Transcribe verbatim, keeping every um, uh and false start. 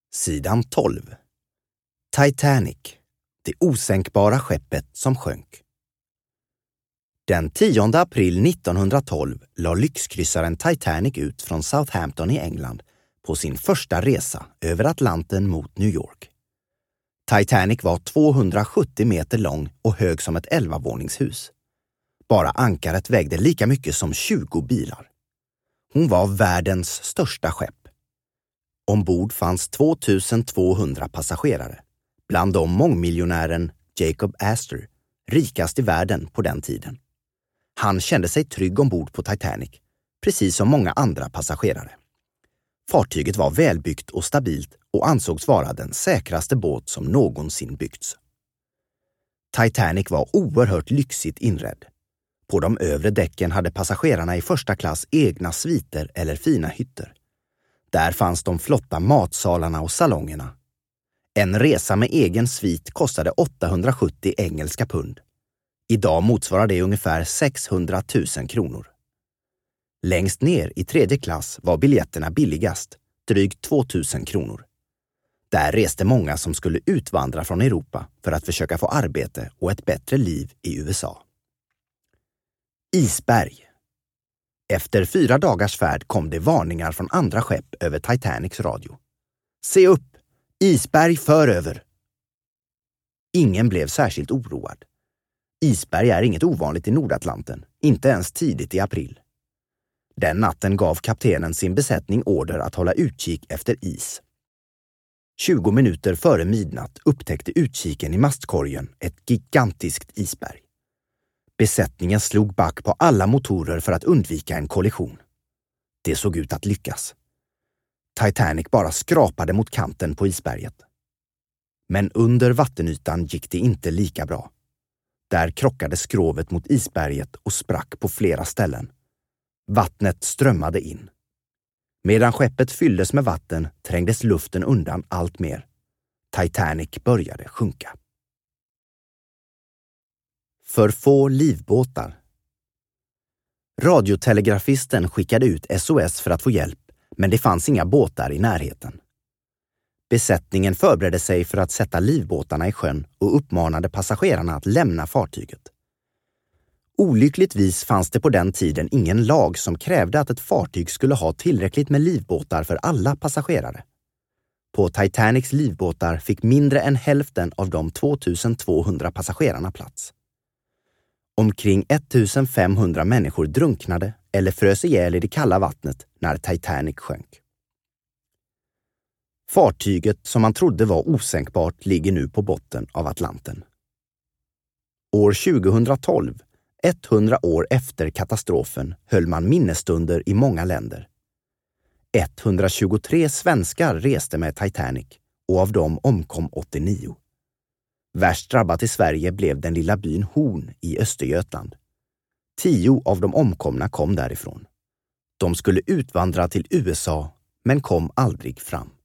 Sidan tolv. Titanic, det osänkbara skeppet som sjönk. Den tionde april nittonhundratolv la lyxkryssaren Titanic ut från Southampton i England på sin första resa över Atlanten mot New York. Titanic var tvåhundrasjuttio meter lång och hög som ett elvavåningshus. Bara ankaret vägde lika mycket som tjugo bilar. Hon var världens största skepp. Ombord fanns tvåtusentvåhundra passagerare, bland dem mångmiljonären Jacob Astor, rikast i världen på den tiden. Han kände sig trygg ombord på Titanic, precis som många andra passagerare. Fartyget var välbyggt och stabilt och ansågs vara den säkraste båt som någonsin byggts. Titanic var oerhört lyxigt inredd. På de övre däcken hade passagerarna i första klass egna sviter eller fina hytter. Där fanns de flotta matsalarna och salongerna. En resa med egen svit kostade åttahundrasjuttio engelska pund. Idag motsvarar det ungefär sexhundratusen kronor. Längst ner i tredje klass var biljetterna billigast, drygt tvåtusen kronor. Där reste många som skulle utvandra från Europa för att försöka få arbete och ett bättre liv i U S A. Isberg. Efter fyra dagars färd kom det varningar från andra skepp över Titanics radio. Se upp! Isberg för över! Ingen blev särskilt oroad. Isberg är inget ovanligt i Nordatlanten, inte ens tidigt i april. Den natten gav kaptenen sin besättning order att hålla utkik efter is. tjugo minuter före midnatt upptäckte utkiken i mastkorgen ett gigantiskt isberg. Besättningen slog back på alla motorer för att undvika en kollision. Det såg ut att lyckas. Titanic bara skrapade mot kanten på isberget. Men under vattenytan gick det inte lika bra. Där krockade skrovet mot isberget och sprack på flera ställen. Vattnet strömmade in. Medan skeppet fylldes med vatten trängdes luften undan allt mer. Titanic började sjunka. För få livbåtar. Radiotelegrafisten skickade ut S O S för att få hjälp, men det fanns inga båtar i närheten. Besättningen förberedde sig för att sätta livbåtarna i sjön och uppmanade passagerarna att lämna fartyget. Olyckligtvis fanns det på den tiden ingen lag som krävde att ett fartyg skulle ha tillräckligt med livbåtar för alla passagerare. På Titanics livbåtar fick mindre än hälften av de tvåtusentvåhundra passagerarna plats. Omkring ettusenfemhundra människor drunknade eller frös ihjäl i det kalla vattnet när Titanic sjönk. Fartyget som man trodde var osänkbart ligger nu på botten av Atlanten. År tjugohundratolv, hundra år efter katastrofen, höll man minnesstunder i många länder. etthundratjugotre svenskar reste med Titanic och av dem omkom åttionio. Värst drabbat i Sverige blev den lilla byn Horn i Östergötland. Tio av de omkomna kom därifrån. De skulle utvandra till U S A men kom aldrig fram.